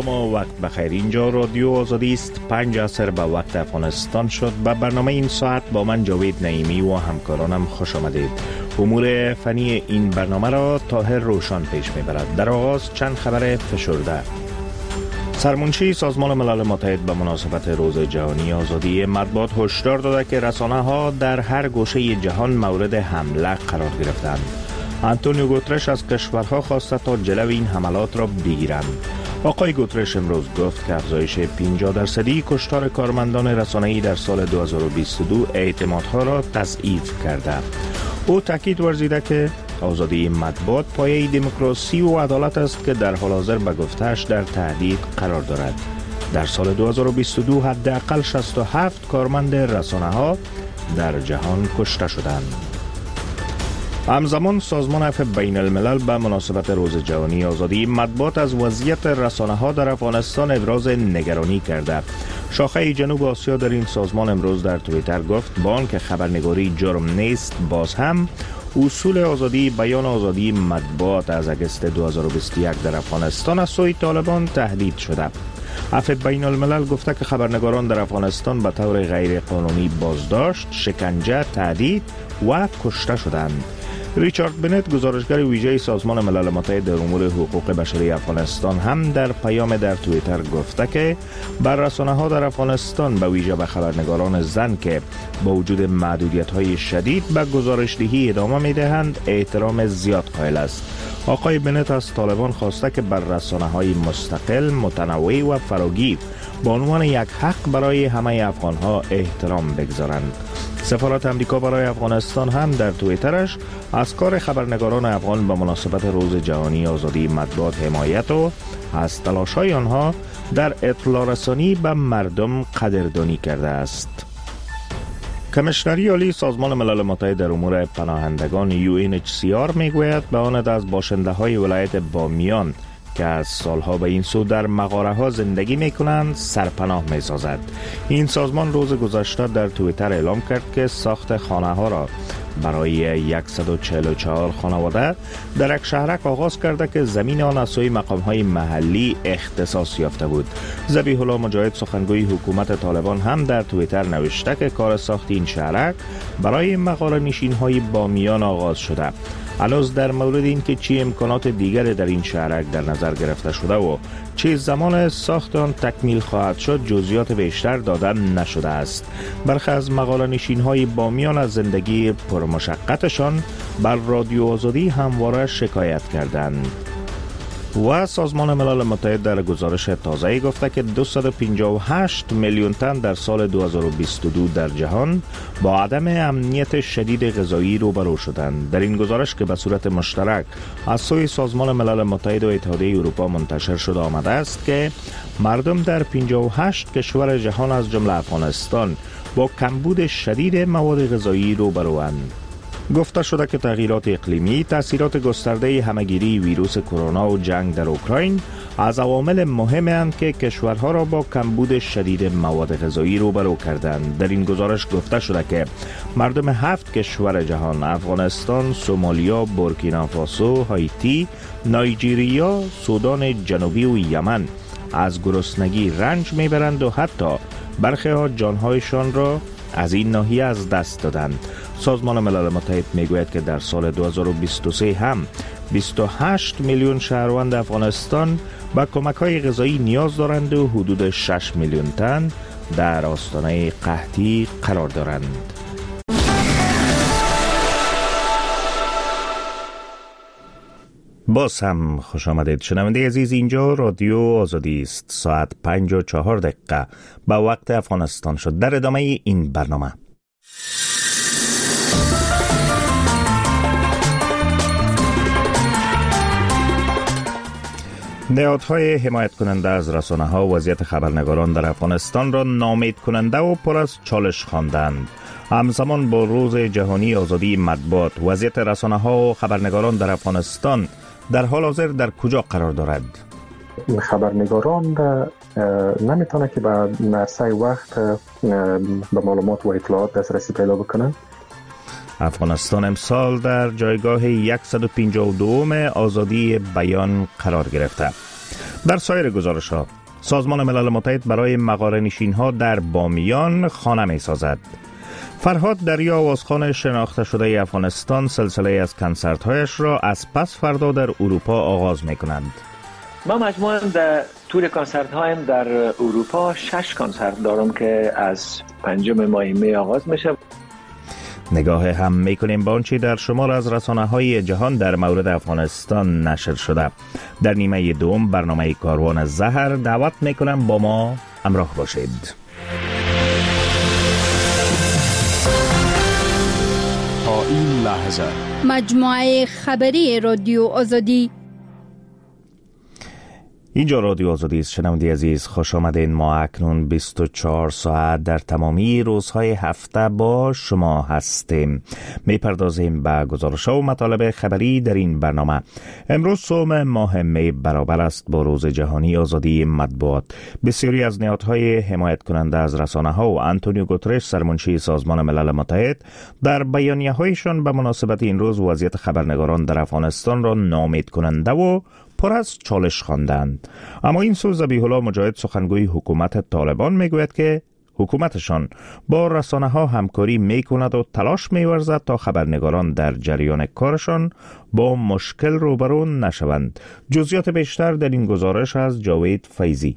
سلام و وقت بخیر. اینجا رادیو آزادی است. 5 عصر به وقت افغانستان شد. به برنامه این ساعت با من جاوید نعیمی و همکارانم خوش آمدید. امور فنی این برنامه را طاهر روشان پیش میبرد. در آغاز چند خبر فشرده. سرمنشی سازمان ملل متحد به مناسبت روز جهانی آزادی مطبوعات هشدار داده که رسانه‌ها در هر گوشه جهان مورد حمله قرار گرفتند. آنتونیو گوترش از کشورها خواسته تا جلو این حملات را بگیرند. آقای گوترش امروز گفت که افزایش 50% کشتار کارمندان رسانه‌ای در سال 2022 اعتمادها را تضعیف کرده. او تاکید ورزیده که آزادی مطبوعات پایه دموکراسی و عدالت است که در حال حاضر به گفته‌اش در تهدید قرار دارد. در سال 2022 حداقل 67 کارمند رسانه‌ها در جهان کشته شدند. همزمان سازمان عفو بین الملل به مناسبت روز جهانی آزادی مطبوعات از وضعیت رسانه‌ها در افغانستان ابراز نگرانی کرده. شاخه جنوب آسیا در این سازمان امروز در توییتر گفت با آنکه خبرنگاری جرم نیست، باز هم اصول آزادی بیان آزادی مطبوعات از اگست 2021 در افغانستان از سوی طالبان تهدید شده. عفو بین الملل گفته که خبرنگاران در افغانستان به طور غیر قانونی بازداشت، شکنجه، تهدید و کشته شدند. ریچارد بنت، گزارشگر ویژه سازمان ملل متحد در امور حقوق بشری افغانستان، هم در پیام در توییتر گفته که بر رسانه‌ها در افغانستان به ویژه به خبرنگاران زن که با وجود محدودیت‌های شدید به گزارش‌دهی ادامه می‌دهند احترام زیاد قائل است. آقای بنت از طالبان خواسته که بر رسانه‌های مستقل، متنوع و فراگیر به عنوان یک حق برای همه افغان‌ها احترام بگذارند. سفارت امریکا برای افغانستان هم در توییترش از کار خبرنگاران افغان به مناسبت روز جهانی آزادی مطبوعات حمایت و از تلاش‌های آنها در اطلاع رسانی به مردم قدردانی کرده است. کمیشنری عالی سازمان ملل متحد در امور پناهندگان UNHCR میگوید به آن از باشنده‌های ولایت بامیان که از سالها به این سو در مغاره ها زندگی می کنند سرپناه می سازد. این سازمان روز گذشته در توییتر اعلام کرد که ساخت خانه ها را برای 144 خانواده در یک شهرک آغاز کرده که زمین آن از سوی مقام های محلی اختصاص یافته بود. ذبیح الله مجاهد، سخنگوی حکومت طالبان، هم در توییتر نوشته که کار ساخت این شهرک برای مغاره نشین های بامیان آغاز شده. هنوز در مورد این که چه امکانات دیگر در این شهرک در نظر گرفته شده و چه زمان ساخت آن تکمیل خواهد شد جزئیات بیشتر داده نشده است. برخی از مغاره نشین های بامیان از زندگی پرمشقتشان بر رادیو آزادی همواره شکایت کردند. و سازمان ملل متحد در گزارش تازه‌ای گفته که 258 میلیون تن در سال 2022 در جهان با عدم امنیت شدید غذایی روبرو شدند. در این گزارش که به صورت مشترک از سوی سازمان ملل متحد و اتحادیه اروپا منتشر شده آمده است که مردم در 58 کشور جهان از جمله افغانستان با کمبود شدید مواد غذایی روبروند. گفته شده که تغییرات اقلیمی، تاثیرات گسترده همه‌گیری ویروس کرونا و جنگ در اوکراین از عوامل مهمند که کشورها را با کمبود شدید مواد غذایی روبرو کردند. در این گزارش گفته شده که مردم 7 کشور جهان، افغانستان، سومالیا، بورکینافاسو، هایتی، نایجیریا، سودان جنوبی و یمن از گرسنگی رنج میبرند و حتی برخی ها جانهایشان را از این ناحیه از دست دادند. سازمان ملل متحد میگوید که در سال 2023 هم 28 میلیون شهروند افغانستان به کمک‌های غذایی نیاز دارند و حدود 6 میلیون تن در آستانه قحطی قرار دارند. باز هم خوش آمدید شنونده عزیز. اینجا رادیو آزادی است. ساعت 5:04 به وقت افغانستان شد. در ادامه این برنامه نهادهای حمایت کننده از رسانه‌ها وضعیت خبرنگاران در افغانستان را ناامید کننده و پر از چالش خواندند. همزمان با روز جهانی آزادی مطبوعات، وضعیت رسانه‌ها و خبرنگاران در افغانستان در حال حاضر در کجا قرار دارد؟ خبرنگاران نمیتونه که به نرسه وقت به معلومات و اطلاعات دسترسی پیدا بکنن. افغانستان امسال در جایگاه 152 آزادی بیان قرار گرفته. در سایر گزارش‌ها، سازمان ملل متحد برای مغاره‌نشین‌ها در بامیان خانه می‌سازد. فرهاد دریا آوازخوان شناخته شده افغانستان سلسله از کنسرت‌هایش را از پس فردا در اروپا آغاز می‌کنند. ما مجموعاً در تور کنسرت هایم در اروپا 6 کنسرت دارم که از 5 ماه می آغاز میشه. نگاه هم میکنیم به آنچه در شمار از رسانه‌های جهان در مورد افغانستان نشر شده. در نیمه دوم برنامه کاروان زهر دعوت میکنم با ما همراه باشید. تا این لحظه مجموعه خبری رادیو آزادی. اینجا رادیو آزادی است. شنونده عزیز، خوش آمدین. ما اکنون 24 ساعت در تمامی روزهای هفته با شما هستیم. میپردازیم به گزارش‌ها و مطالب خبری در این برنامه. امروز سوم ماه می برابر است با روز جهانی آزادی مطبوعات. بسیاری از نهادهای حمایت کننده از رسانه‌ها و آنتونیو گوترش سرمنشی سازمان ملل متحد در بیانیه‌هایشان به مناسبت این روز وضعیت خبرنگاران در افغانستان را ناامید کننده و پر از چالش خواندند. اما این سو ذبیح الله مجاهد سخنگوی حکومت طالبان میگوید که حکومتشان با رسانه‌ها همکاری میکند و تلاش می‌ورزد تا خبرنگاران در جریان کارشان با مشکل روبرو نشوند. جزئیات بیشتر در این گزارش از جاوید فیضی.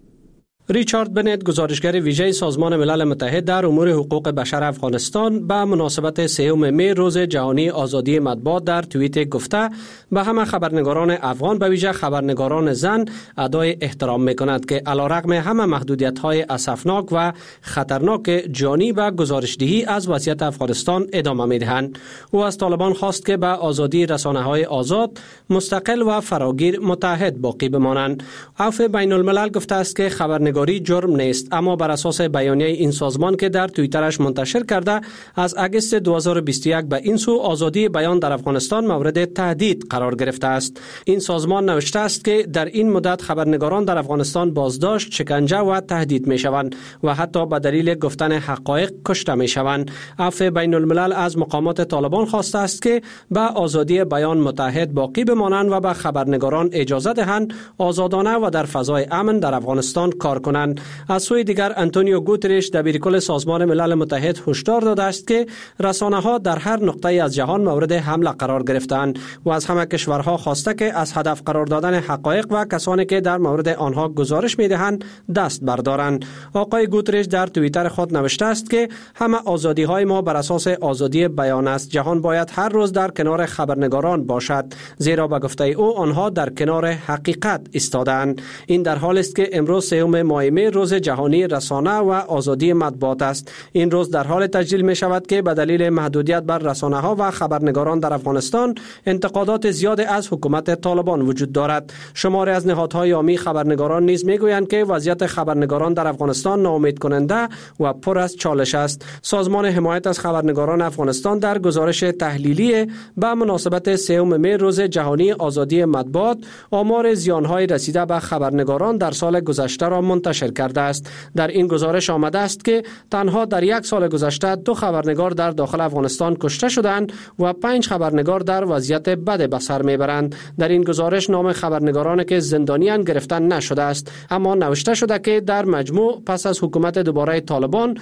ریچارد بنت، گزارشگر ویژه سازمان ملل متحد در امور حقوق بشر افغانستان، به مناسبت 3 می روز جهانی آزادی مطبوعات در توییت گفته به همه خبرنگاران افغان به ویژه خبرنگاران زن ادای احترام می‌کند که علیرغم همه محدودیت‌های اسفناک و خطرناک جانی به گزارش‌دهی از وضعیت افغانستان ادامه می‌دهند. او از طالبان خواست که به آزادی رسانه‌های آزاد، مستقل و فراگیر متحد باقی بمانند. عفو بین‌الملل گفته است که خبرنگاری جرم نیست، اما بر اساس بیانیه این سازمان که در توییترش منتشر کرده از اگست 2021 به این سو آزادی بیان در افغانستان مورد تهدید قرار گرفته است. این سازمان نوشته است که در این مدت خبرنگاران در افغانستان بازداشت، شکنجه و تهدید می شوند و حتی به دلیل گفتن حقایق کشته می شوند. عفو بین الملل از مقامات طالبان خواسته است که به آزادی بیان متحد باقی بمانند و به خبرنگاران اجازه دهند آزادانه و در فضای امن در افغانستان کار کنند. از سوی دیگر آنتونیو گوترش دبیرکل سازمان ملل متحد هشدار داده است که رسانه‌ها در هر نقطه از جهان مورد حمله قرار گرفتند و از همه کشورها خواسته که از هدف قرار دادن حقایق و کسانی که در مورد آنها گزارش می‌دهند دست بردارند. آقای گوترش در توییتر خود نوشته است که همه آزادی‌های ما بر اساس آزادی بیان است. جهان باید هر روز در کنار خبرنگاران باشد، زیرا به گفته او آنها در کنار حقیقت ایستادند. این در حالی است که امروز 3 ماه می روز جهانی رسانه و آزادی مطبوعات است. این روز در حال تجلیل می شود که به دلیل محدودیت بر رسانه ها و خبرنگاران در افغانستان انتقادات زیاد از حکومت طالبان وجود دارد. شماری از نهادهای عامی خبرنگاران نیز می گویند که وضعیت خبرنگاران در افغانستان ناامید کننده و پر از چالش است. سازمان حمایت از خبرنگاران افغانستان در گزارش تحلیلی به مناسبت 3 می روز جهانی آزادی مطبوعات آمار زیانهای رسیده به خبرنگاران در سال گذشته را منتشر کرده است. در این گزارش آمده است که تنها در 1 سال گذشته 2 خبرنگار در داخل افغانستان کشته شدند و 5 خبرنگار در وضعیت بد به سر میبرند. در این گزارش نام خبرنگارانی که زندانیان گرفتن نشده است، اما نوشته شده که در مجموع پس از حکومت دوباره طالبان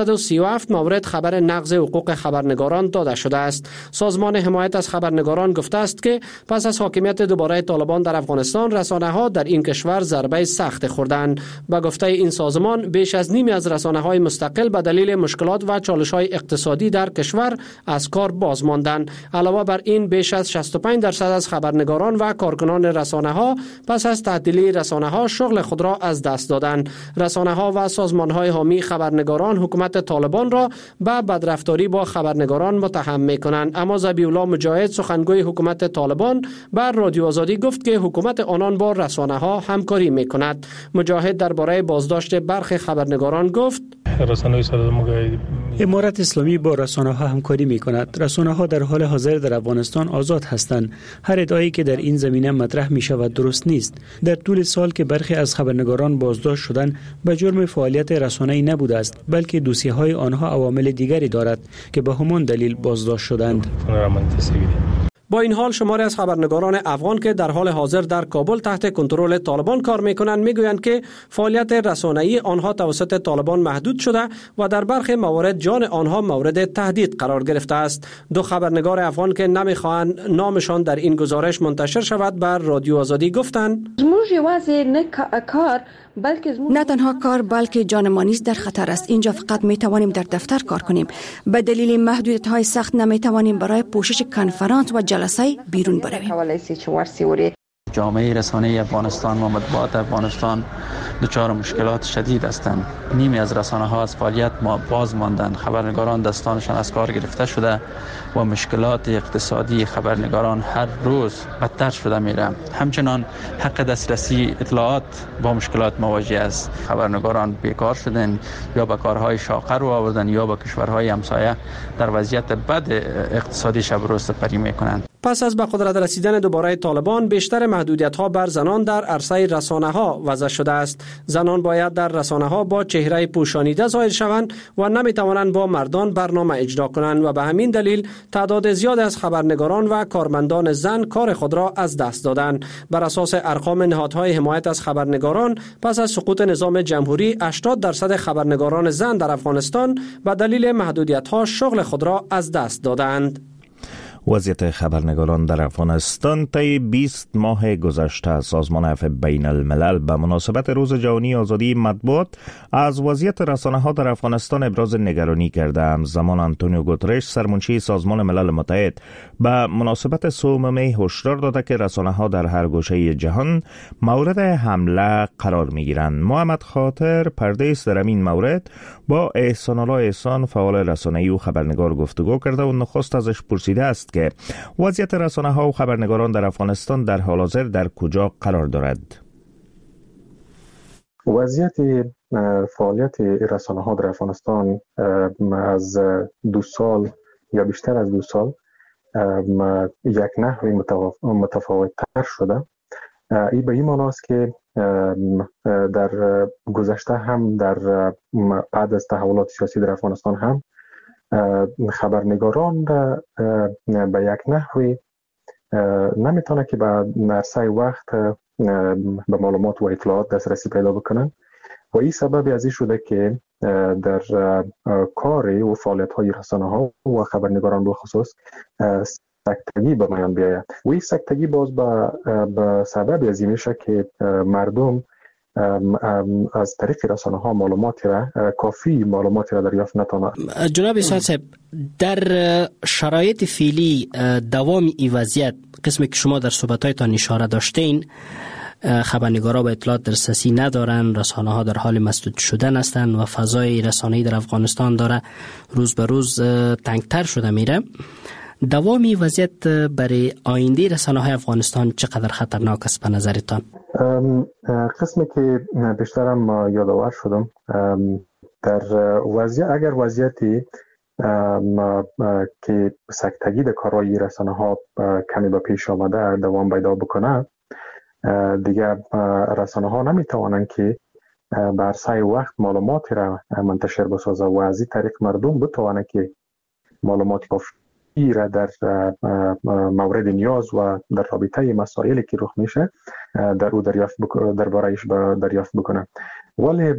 237 مورد خبر نقض حقوق خبرنگاران داده شده است. سازمان حمایت از خبرنگاران گفته است که پس از حاکمیت دوباره طالبان در افغانستان رسانه‌ها در این کشور ضربه سخت خوردند. با گفته این سازمان بیش از نیمی از رسانه‌های مستقل به دلیل مشکلات و چالش‌های اقتصادی در کشور از کار باز ماندند. علاوه بر این بیش از 65% از خبرنگاران و کارکنان رسانه‌ها پس از تعطیلی رسانه‌ها شغل خود را از دست دادند. رسانه‌ها و سازمان‌های حامی خبرنگاران حکومت طالبان را به بدرفتاری با خبرنگاران متهم می‌کنند، اما ذبیح الله مجاهد سخنگوی حکومت طالبان بر رادیو آزادی گفت که حکومت آنان با رسانه‌ها همکاری می‌کند. مجاهد درباره بازداشت برخی خبرنگاران گفت: امارت اسلامی با رسانه‌ها همکاری می‌کند. رسانه‌ها در حال حاضر در افغانستان آزاد هستند. هر ادعایی که در این زمینه مطرح می‌شود درست نیست. در طول سال که برخی از خبرنگاران بازداشت شدند به جرم فعالیت رسانه‌ای نبوده است، بلکه دوسیه‌های آنها عوامل دیگری دارد که به همان دلیل بازداشت شدند. با این حال شماری از خبرنگاران افغان که در حال حاضر در کابل تحت کنترل طالبان کار میکنند میگویند که فعالیت رسانه‌ای آنها توسط طالبان محدود شده و در برخی موارد جان آنها مورد تهدید قرار گرفته است. دو خبرنگار افغان که نمیخواهند نامشان در این گزارش منتشر شود بر رادیو آزادی گفتند نه تنها کار بلکه جان ما نیز در خطر است. اینجا فقط می توانیم در دفتر کار کنیم. به دلیل محدودیت‌های سخت نمی توانیم برای پوشش کنفرانس و جلسه بیرون برویم. جامعه رسانه‌ای افغانستان و مطبوعات افغانستان دچار مشکلات شدید هستند. نیمی از رسانه‌ها از فعالیت باز ماندند. خبرنگاران دستانشان از کار گرفته شده و مشکلات اقتصادی خبرنگاران هر روز بدتر شده میره. همچنان حق دسترسی اطلاعات با مشکلات مواجه است. خبرنگاران بیکار شدند یا به کارهای شاقه رو آوردن یا به کشورهای همسایه در وضعیت بد اقتصادی شب روز سپری میکنند. پس از به قدرت رسیدن دوباره طالبان بیشتر محدودیت‌ها بر زنان در عرصه رسانه‌ها وضع شده است. زنان باید در رسانه‌ها با چهره پوشانیده ظاهر شوند و نمی‌توانند با مردان برنامه اجرا کنند و به همین دلیل تعداد زیاد از خبرنگاران و کارمندان زن کار خود را از دست دادند. بر اساس ارقام نهادهای حمایت از خبرنگاران پس از سقوط نظام جمهوری 80% خبرنگاران زن در افغانستان به دلیل محدودیت‌ها شغل خود را از دست دادند. وضعیت خبرنگاران در افغانستان طی 20 ماه گذشته سازمان عفو بین الملل به مناسبت روز جهانی آزادی مطبوعات از وضعیت رسانه‌ها در افغانستان ابراز نگرانی کرده. همزمان آنتونیو گوترش سرمنشی سازمان ملل متحد به مناسبت صوم می هشدار داده که رسانه‌ها در هر گوشه جهان مورد حمله قرار می‌گیرند. محمد خاطر پردیس در این مورد با احسان الله احسان فعال رسانه‌ای و خبرنگار گفتگو کرده و نخست ازش پرسیده است که وضعیت رسانه‌ها و خبرنگاران در افغانستان در حال حاضر در کجا قرار دارد؟ وضعیت فعالیت رسانه‌ها در افغانستان از 2 سال یا بیشتر از 2 سال یک نحوی متفاوت تر شده. این به این معنی است که در گذشته هم در بعد از تحولات سیاسی در افغانستان هم خبرنگاران به یک نحوی نمیتونه که به عرصه وقت به معلومات و اطلاعات دسترسی پیدا بکنن و این سبب از این شده که در کار و فعالیت های رسانه ها و خبرنگاران به خصوص سکتگی به میان بیاید و این سکتگی باز به سبب از این میشه که مردم از طریق رسانه ها کافی معلوماتی را دریافت نتونه. جناب اسحاق صاحب، در شرایط فعلی دوام این وضعیت، قسمی که شما در صحبت‌هایتان اشاره داشتین، خبرنگارا به اطلاعات دسترسی ندارن، رسانه ها در حال مسدود شدن هستند و فضای رسانه‌ای در افغانستان داره روز به روز تنگتر شده میره. دوامی وضعیت برای آینده رسانه‌های افغانستان چقدر خطرناک است به نظرتان؟ قسمی که بیشترم یادآور شدم در اگر وضعیتی که سکتگی در کارهای رسانه‌ها کمی به پیش آمده دوام پیدا بکنه، دیگر رسانه‌ها نمیتوانند که به عرصه وقت معلوماتی را منتشر بسازه و از این طریق مردم بتوانند که معلومات کافی را در مورد نیاز و در رابطه مسائلی که رخ میشه در او دریافت بکنه. ولی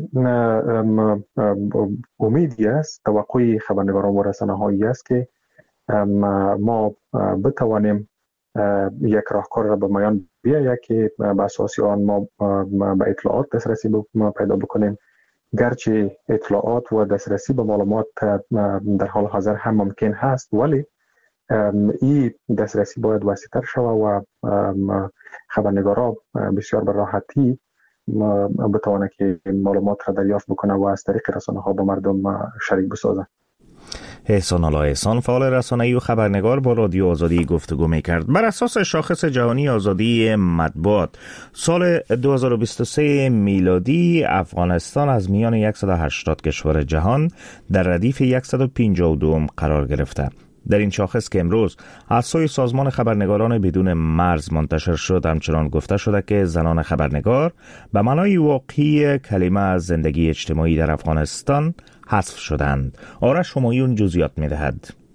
امیدی است، توقعی خبرنگاران و رسانه‌هایی است که ما بتوانیم یک راهکار را به میان بیاید که به اساس آن ما به اطلاعات دسترسی پیدا بکنیم. گرچه اطلاعات و دسترسی به معلومات در حال حاضر هم ممکن هست، ولی این دسترسی باید وسیع‌تر شود و خبرنگارا بسیار به راحتی بتوانه که معلومات را دریافت بکنه و از طریق رسانه‌ها با مردم شریک بسازه. احسان الله احسان فعال رسانه‌ای و خبرنگار با رادیو آزادی گفتگو می‌کرد. بر اساس شاخص جهانی آزادی مطبوعات سال 2023 میلادی افغانستان از میان 180 کشور جهان در ردیف 152 قرار گرفته. در این شاخص که امروز از سوی سازمان خبرنگاران بدون مرز منتشر شد، همچنان گفته شده که زنان خبرنگار به معنای واقعی کلمه از زندگی اجتماعی در افغانستان حذف شدند. آرش همایون جزئیات می‌دهد.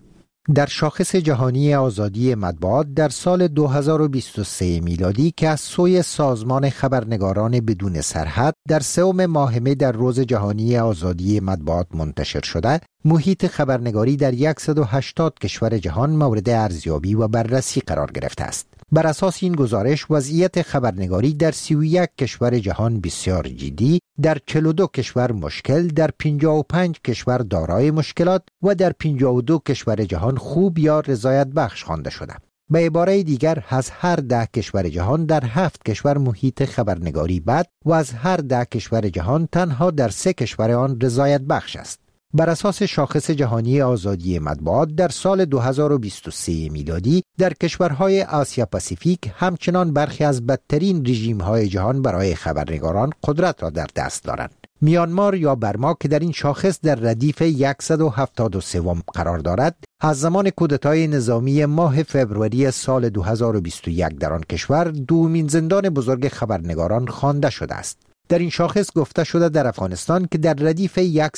در شاخص جهانی آزادی مطبوعات در سال 2023 میلادی که از سوی سازمان خبرنگاران بدون سرحد در 3 ماه مه در روز جهانی آزادی مطبوعات منتشر شده، محیط خبرنگاری در 180 کشور جهان مورد ارزیابی و بررسی قرار گرفته است. بر اساس این گزارش وضعیت خبرنگاری در 31 کشور جهان بسیار جدی، در 42 کشور مشکل، در 55 کشور دارای مشکلات و در 52 کشور جهان خوب یا رضایت بخش خوانده شده. به عباره دیگر، از هر 10 کشور جهان در 7 کشور محیط خبرنگاری بد و از هر 10 کشور جهان تنها در 3 کشور آن رضایت بخش است. بر اساس شاخص جهانی آزادی مطبوعات در سال 2023 میلادی در کشورهای آسیا پاسیفیک همچنان برخی از بدترین رژیم‌های جهان برای خبرنگاران قدرت را در دست دارند. میانمار یا برما که در این شاخص در ردیف 173 قرار دارد، از زمان کودتای نظامی ماه فوریه سال 2021 در آن کشور دومین زندان بزرگ خبرنگاران خوانده شده است. در این شاخص گفته شده در افغانستان که در ردیف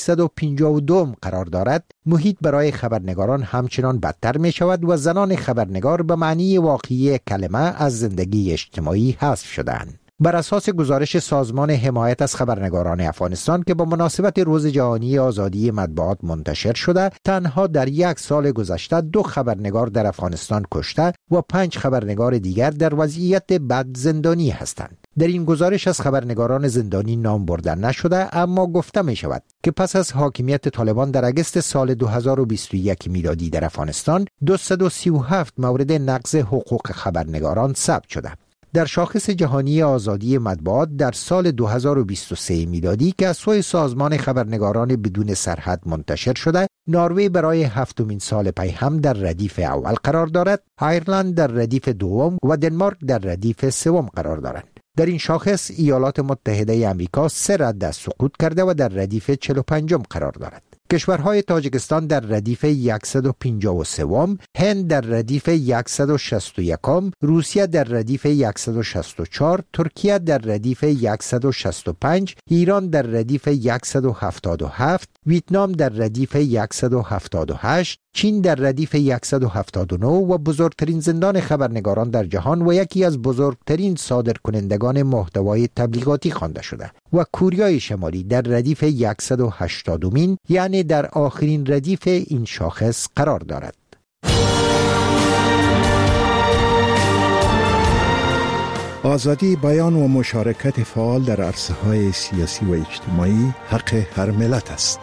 152 قرار دارد، محیط برای خبرنگاران همچنان بدتر می شود و زنان خبرنگار به معنی واقعی کلمه از زندگی اجتماعی حذف شدند. بر اساس گزارش سازمان حمایت از خبرنگاران افغانستان که با مناسبت روز جهانی آزادی مطبوعات منتشر شده، تنها در 1 سال گذشته 2 خبرنگار در افغانستان کشته و 5 خبرنگار دیگر در وضعیت بد زندانی هستند. در این گزارش از خبرنگاران زندانی نام برده نشده، اما گفته می شود که پس از حاکمیت طالبان در اگست سال 2021 میلادی در افغانستان 237 مورد نقض حقوق خبرنگاران ثبت شده. در شاخص جهانی آزادی مطبوعات در سال 2023 میلادی که از سوی سازمان خبرنگاران بدون سرحد منتشر شده، نروژ برای 7مین سال پی هم در ردیف اول قرار دارد، ایرلند در ردیف دوم و دنمارک در ردیف سوم قرار دارند. در این شاخص ایالات متحده آمریکا 3 رده سقوط کرده و در ردیف 45 قرار دارد. کشورهای تاجیکستان در ردیف 153، هند در ردیف 161، روسیه در ردیف 164، ترکیه در ردیف 165، ایران در ردیف 177، ویتنام در ردیف 178، چین در ردیف 179 و بزرگترین زندان خبرنگاران در جهان و یکی از بزرگترین صادرکنندگان محتوای تبلیغاتی خوانده شده و کوریای شمالی در ردیف 180مین، یعنی در آخرین ردیف این شاخص قرار دارد. آزادی بیان و مشارکت فعال در عرصه‌های سیاسی و اجتماعی حق هر ملت است.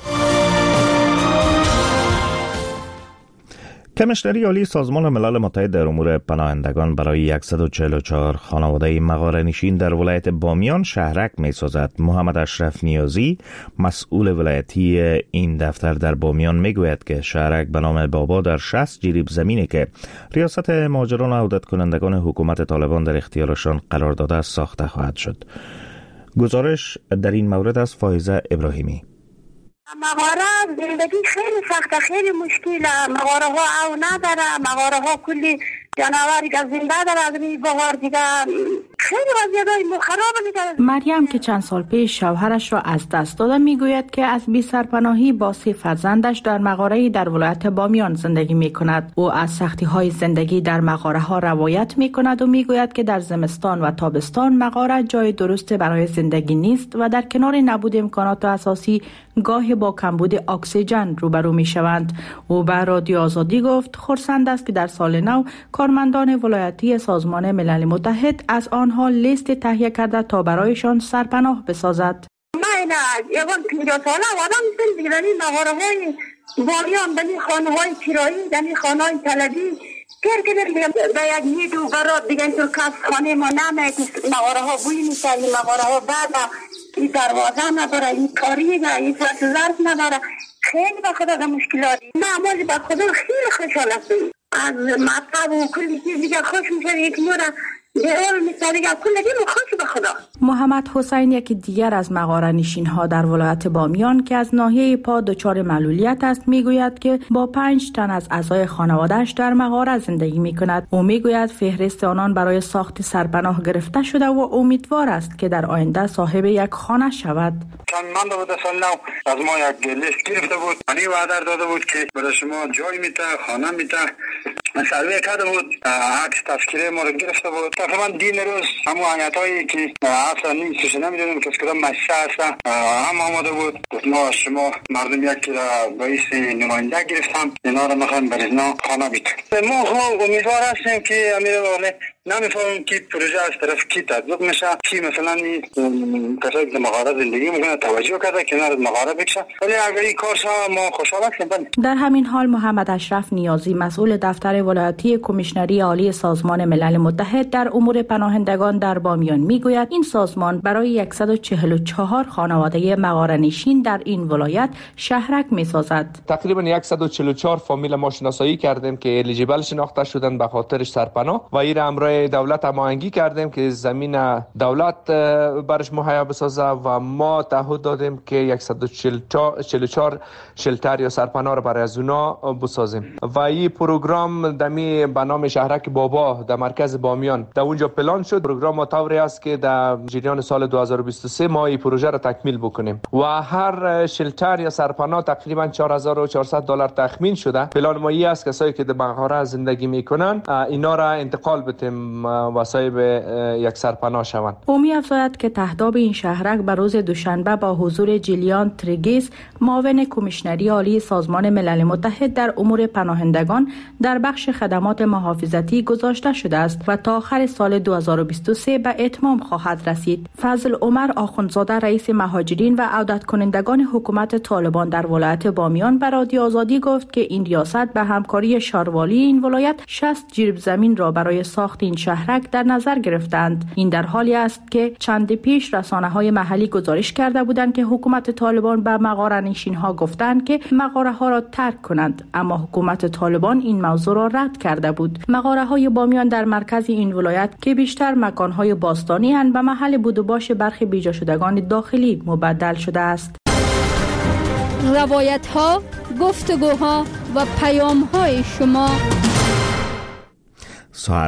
کمیشنری عالی سازمان ملل متحد در امور پناهندگان برای 144 خانواده مغاره‌نشین در ولایت بامیان شهرک می‌سازد. محمد اشرف نیازی، مسئول ولایتی این دفتر در بامیان میگوید که شهرک به نام بابا در 60 جریب زمینی که ریاست مهاجران و عودت کنندگان حکومت طالبان در اختیارشان قرار داده است ساخته خواهد شد. گزارش در این مورد از فائزه ابراهیمی. مغاره زندگی خیلی سخته، خیلی مشکله. مغاره ها او نداره، مغاره ها کلی جانوری که زنده داره از روی بهار دیگه خیلی وضعیت خراب میشه. مریم که چند سال پیش شوهرش را از دست داده میگوید که از بی سرپناهی با 3 فرزندش در مغاره‌ای در ولایت بامیان زندگی میکند. او از سختی های زندگی در مغاره ها روایت میکند و میگوید که در زمستان و تابستان مغاره جای درست برای زندگی نیست و در کنار نبود امکانات اساسی گاهی با کمبود اکسیژن روبرو میشوند. او به رادیو آزادی گفت خرسند است که در سال نو کارمندان ولایتی سازمان ملل متحد از آنها لیست تهیه کرده تا برایشان سرپناه بسازد. من یوان 50 ساله آدم زندگی در این مغاره‌های بامیان، در این خانه‌های کرایی، در این خانه‌های طلبی که به یک نیدو برات دیگه اینطور کس خانه ما نمه که مغاره‌ها بوی میشه، این مغاره‌ها بعد این دروازه نداره، این کاریه، این فرس ظرف نداره. خیلی به خدا ده مشکلاتی. معمولی به خدا خیلی خوشحال هستیم. از مطلب و کلی چیز دیگه خوش میشه، یک نور به اول میشه دیگه کلی دیگه خوش به خدا. محمد حسین یکی دیگر از مغاره نشین ها در ولایت بامیان که از ناحیه پا دچار معلولیت است میگوید که با 5 تن از اعضای خانواده‌اش در مغاره زندگی میکند. او میگوید فهرست آنان برای ساخت سرپناه گرفته شده و امیدوار است که در آینده صاحب یک خانه شود. چند من بود سال نو از ما یک لیست گرفته بود، منی وعده داده بود که برای شما جای میده، خانه میده. سروی کرده بود، عکس تذکره ما رو گرفته بود. تقریبا دین روز همو حیاتایی که اصلا نیستش نمیدونیم که کدام مشهد هستن هم آماده بود. ما شما مردم یکی را باعث نماینده گرفتم، اینا را میخوایم بر اینا خانه بیت. ما امیدوار هستیم که امیر واله نمیفهمیم که پروژه از طرف کی تطبیق میشه، کی مثلا کسایی که مغاره زندگی میکنه توجه کرده که نرد مغاره بکشه، ولی اگر این کار شد ما خوشحال هستیم. در همین حال محمد اشرف نیازی مسئول دفتر ولایتی کمیشنری عالی سازمان ملل متحد در امور پناهندگان در بامیان میگوید این سازمان برای 144 خانواده مغاره نشین در این ولایت شهرک میسازد. تقریبا 144 فامیل ما شناسایی کردیم که الیجیبل شناخته شدن به خاطر سرپناه و این امر دولت هماهنگی کردیم که زمین دولت برش مهیا بسازه و ما تعهد دادیم که 144 شلتر یا سرپناه را برای از اونا بسازیم و این پروگرام دمی به نام شهرک بابا در مرکز بامیان در اونجا پلان شد. پروگرام طوری است که در جریان سال 2023 ما این پروژه را تکمیل بکنیم و هر شلتر یا سرپناه تقریبا $4,400 تخمین شده. پلان ما این است کسایی که در مغاره زندگی میکنن اینا را انتقال بتیم و صاحب یک سرپناه شوند. او می‌افزاید که تهداب این شهرک به روز دوشنبه با حضور جیلیان تریگیس معاون کمیشنری عالی سازمان ملل متحد در امور پناهندگان در بخش خدمات محافظتی گذاشته شده است و تا آخر سال 2023 به اتمام خواهد رسید. فضل عمر آخوندزاده رئیس مهاجرین و عودت کنندگان حکومت طالبان در ولایت بامیان به رادیو آزادی گفت که این ریاست به همکاری شاروالی این ولایت 60 جریب زمین را برای ساخت این شهرک در نظر گرفتند. این در حالی است که چند پیش رسانه‌های محلی گزارش کرده بودند که حکومت طالبان به مغاره نشین‌ها گفتند که مغاره‌ها را ترک کنند، اما حکومت طالبان این موضوع را رد کرده بود. مغاره‌های بامیان در مرکز این ولایت که بیشتر مکان‌های باستانی اند به محل بود و باش برخی بیجا شدگان داخلی مبدل شده است. روایت‌ها، گفتگوها و پیام‌های شما. ساعت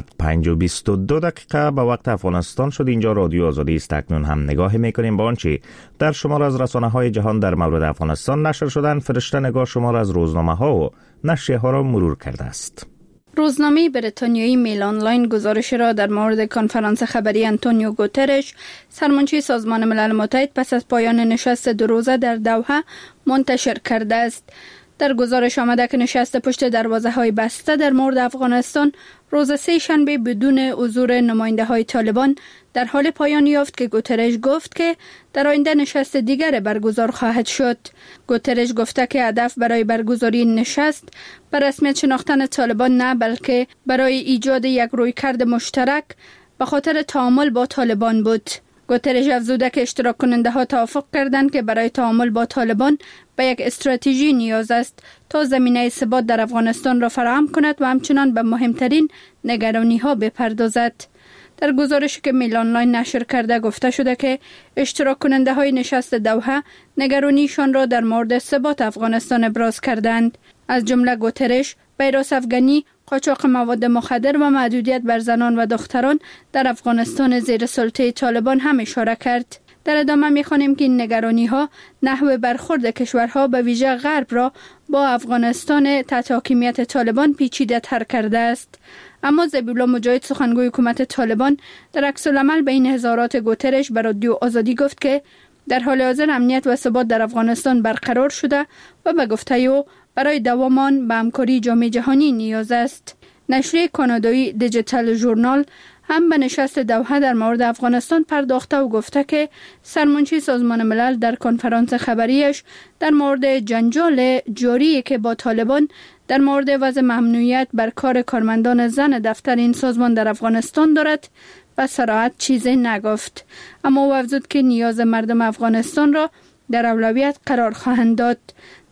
5:22 به وقت افغانستان شد. اینجا رادیو آزادی است. اکنون هم نگاه میکنیم با آنچه در شمار از رسانه‌های جهان در مورد افغانستان نشر شدن. فرشته نگاه شمار از روزنامه‌ها و نشریه‌ها را مرور کرده است. روزنامه بریتانیایی میل آنلاین گزارش را در مورد کنفرانس خبری آنتونیو گوترش، سرمنشی سازمان ملل متحد پس از پایان نشست 2 روزه در دوحه منتشر کرده است. در گزارش آمده که نشست پشت دروازه‌های بسته در مورد افغانستان روز 3 شنبه بدون حضور نماینده‌های طالبان در حال پایان یافت که گوترش گفت که در آینده نشست دیگر برگزار خواهد شد. گوترش گفته که هدف برای برگزاری نشست به رسمیت شناختن طالبان نه، بلکه برای ایجاد یک رویکرد مشترک به خاطر تعامل با طالبان بود. گوترش افزوده که اشتراک کننده ها توافق کردند که برای تعامل با طالبان به یک استراتژی نیاز است تا زمینه ثبات در افغانستان را فراهم کند و همچنان به مهمترین نگرانی ها بپردازد. در گزارشی که میل آنلاین نشر کرده گفته شده که اشتراک کننده های نشست دوحه نگرانیشان را در مورد ثبات افغانستان ابراز کردند. از جمله گوترش ویروس افغانی، قاچاق مواد مخدر و محدودیت بر زنان و دختران در افغانستان زیر سلطه طالبان هم اشاره کرد. در ادامه می‌خوانیم که این نگرانی‌ها نحو برخورد کشورها به ویژه غرب را با افغانستان تحت حاکمیت طالبان پیچیده تر کرده است. اما ذبیح‌الله مجاهد سخنگوی حکومت طالبان در عکس‌العمل به این اظهارات گوترش به رادیو آزادی گفت که در حال حاضر امنیت و ثبات در افغانستان برقرار شده و به گفته او برای دوام آن به همکاری جامعه جهانی نیاز است. نشریه کانادایی دیجیتال ژورنال هم به نشست دوحه در مورد افغانستان پرداخته و گفته که سرمنشی سازمان ملل در کنفرانس خبریش در مورد جنجال جاری که با طالبان در مورد وضع ممنوعیت بر کار کارمندان زن دفتر این سازمان در افغانستان دارد و صراحت چیزی نگفت، اما او افزود که نیاز مردم افغانستان را در اولویت قرار خواهند داد.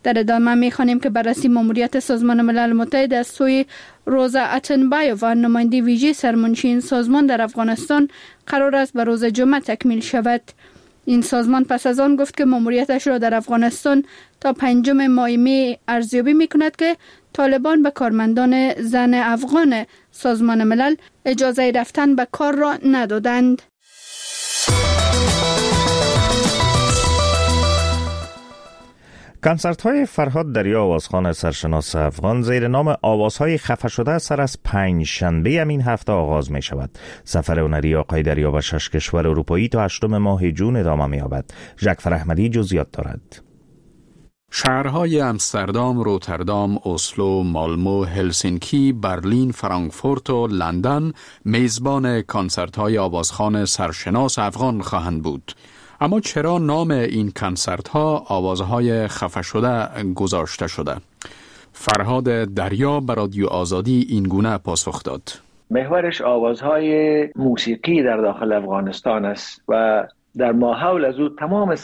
در ادامه می‌خوانیم که بررسی ماموریت سازمان ملل متحد از سوی روزا اتنبایو و نماینده ویژه سرمنشی این سازمان در افغانستان قرار است به روز جمعه تکمیل شود. این سازمان پس از آن گفت که ماموریتش را در افغانستان تا 5 ماه می ارزیابی می‌کند که طالبان به کارمندان زن افغان سازمان ملل اجازه رفتن به کار را ندادند. کنسرت‌های فرهاد دریا آوازخوان سرشناس افغان زیر نام آوازهای خفه شده سر از 5 شنبه همین هفته آغاز می شود. سفر هنری آقای دریا به 6 کشور اروپایی تا 8 ماه جون ادامه می یابد. جعفر احمدی جزئیات دارد. شهرهای امستردام، روتردام، اسلو، مالمو، هلسینکی، برلین، فرانکفورت و لندن میزبان کنسرت‌های آوازخوان سرشناس افغان خواهند بود. اما چرا نام این کنسرت‌ها آوازهای خفه شده گذاشته شده؟ فرهاد دریا به رادیو آزادی این گونه پاسخ داد. محورش آوازهای موسیقی در داخل افغانستان است و در ماحول از او تمام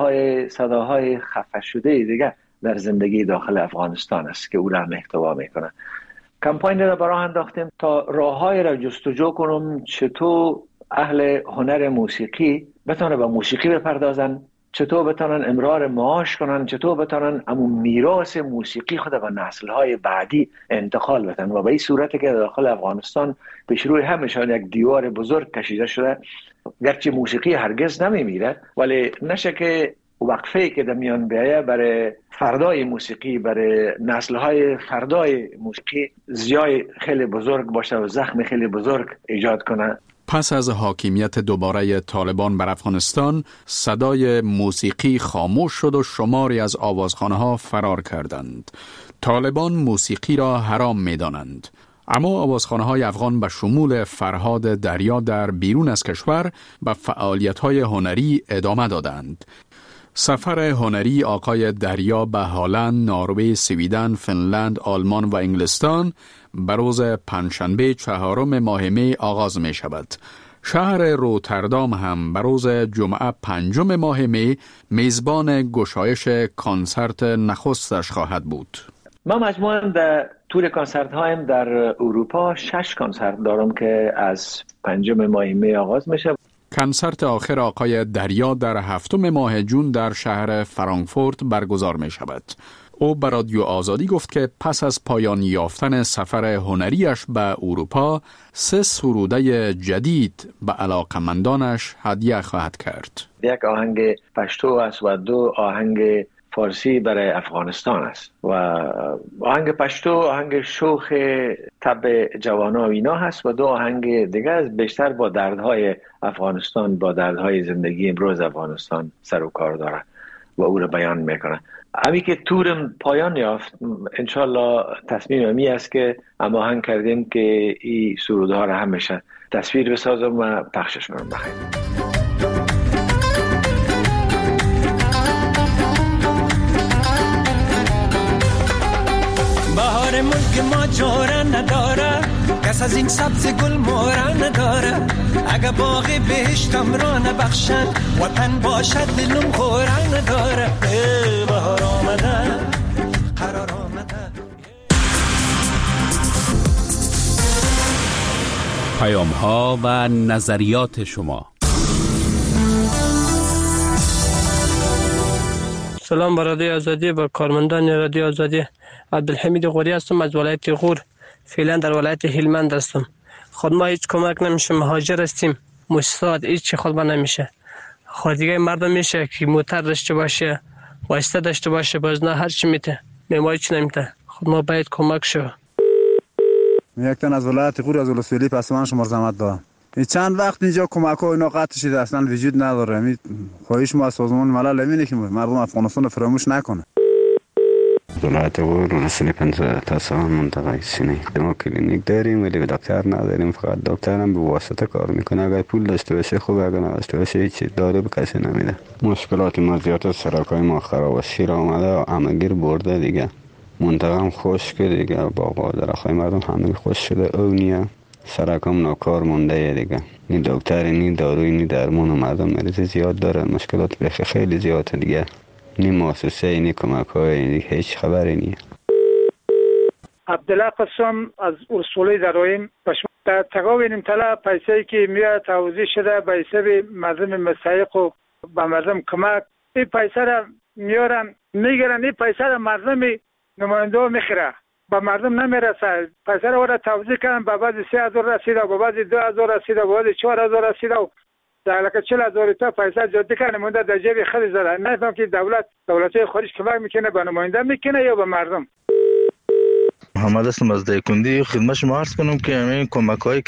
صداهای خفه شده دیگه در زندگی داخل افغانستان است که او را محتوا میکنه. کمپاین را برای انداختیم تا راههای را جستجو کنم چطور اهل هنر موسیقی بتونه به موسیقی بپردازن، چطور بتونن امرار معاش کنن، چطور بتونن امون میراث موسیقی خود به نسل‌های بعدی انتقال بدن و به این صورتی که داخل افغانستان پیش روی همشان یک دیوار بزرگ کشیده شده. گرچه موسیقی هرگز نمیمیره ولی نشه که وقفه‌ای که در میان بیایه برای فردای موسیقی، برای نسل‌های فردای موسیقی زیای خیلی بزرگ باشه و زخم خیلی بزرگ ایجاد کنه. پس از حاکمیت دوباره طالبان بر افغانستان، صدای موسیقی خاموش شد و شماری از آوازخانه‌ها فرار کردند. طالبان موسیقی را حرام می‌دانند. اما آوازخانه‌های افغان به شمول فرهاد دریا در بیرون از کشور به فعالیت‌های هنری ادامه دادند. سفر هنری آقای دریا به هلند، نروژ، سویدن، فنلند، آلمان و انگلستان به روز پنجشنبه 4 ماه می آغاز می شود. شهر روتردام هم به روز جمعه 5 ماه می میزبان گشایش کنسرت نخستش خواهد بود. ما مجموعاً در طول کنسرت هایم در اروپا 6 کنسرت دارم که از 5 ماه می آغاز میشه. کنسرت آخر آقای دریا در 7 ماه جون در شهر فرانکفورت برگزار می شود. او به رادیو آزادی گفت که پس از پایان یافتن سفر هنریش به اروپا 3 سروده جدید به علاقمندانش هدیه خواهد کرد. یک آهنگ پشتو است و 2 آهنگ فارسی برای افغانستان است و آهنگ پشتو آهنگ شوخ طب جوانا و اینا هست و 2 آهنگ دیگه است بیشتر با دردهای افغانستان، با دردهای زندگی امروز افغانستان سر و کار داره و او را بیان میکنه. امی که تورم پایان یافت انشالله تصمیم امی است که اما آهنگ کردیم که این سرودها را همیشه تصویر بسازم و پخشش کنم. بخیر. بهار ملک ما جوره نداره، کس از این سبز گل موره نداره. اگه باغ بهشتم را نبخشد وطن باشد دلم خوره نداره. بهار آمده قرار آمده. پیام ها و نظریات شما. سلام به رادیو آزادی، با کارمندان رادیو آزادی. عبدالحمید غوری هستم از ولایت غور. فعلا در ولایت هلمند هستم. خود ما هیچ کمک نمیشه، مهاجر هستیم. مستعد هیچ خود ما نمیشه. خود دیگه مردم میشه که موتر داشته باشه، واسطه داشته باشه، باز نه هر چی میته. ما هیچ نمیته. خود ما باید کمک شو. یک تن از ولایت غور از ولسوالی پسمان شما زحمت دارم. چند وقت اینجا کمک ها اینا قطع شده، اصلا وجود نداره. خواهش ما از سازمان ملل اینه که مردم افغانستان فراموش نکنه. ولایت غور ولسوالی 15 تا منطقه سینه ما کلینیک داریم ولی دکتر نداریم. فقط دکتر هم به واسطه کار میکنه. اگر پول داشته باشه خوب، اگر نداشته باشه هیچ داره به کسی نمیده. مشکلات ما زیاد است. سرکای ما خراب است، شیر آمده همگیر برده دیگه. منطقه هم خشک دیگه، باغ و درختای مردم همه خشک شده. او نیه سرکم ناکار مونده دیگه. نی دکتر، نی داروی، نی درمان و مردم مریض زیاد داره. مشکلات بخی خیلی زیاده دیگه. نی مؤسسه نی کمک های هیچ خبری نیست. عبدالله قسم از اصولی درایم در تقاوین امتلا پیسه‌ای که میاد توزیع شده به حساب مردم مستحق و به مردم کمک، این پیسه را میارن میگیرن، این پیسه را مردم نماینده میخره، به مردم نمیرسه. پیسه را توزیع کردن، به بعضی 3000 رسیده، به بعضی 2000 رسیده، به بعضی 4000 رسیده و در حالا 40000 تا پیسه جدی کنه مونده در جیب خود زده. نفهم که دولت خارج کمک میکنه به نماینده میکنه یا به مردم. محمد هستم از دیکندی. خدمت شما عرض کنم که همین کمک‌هایی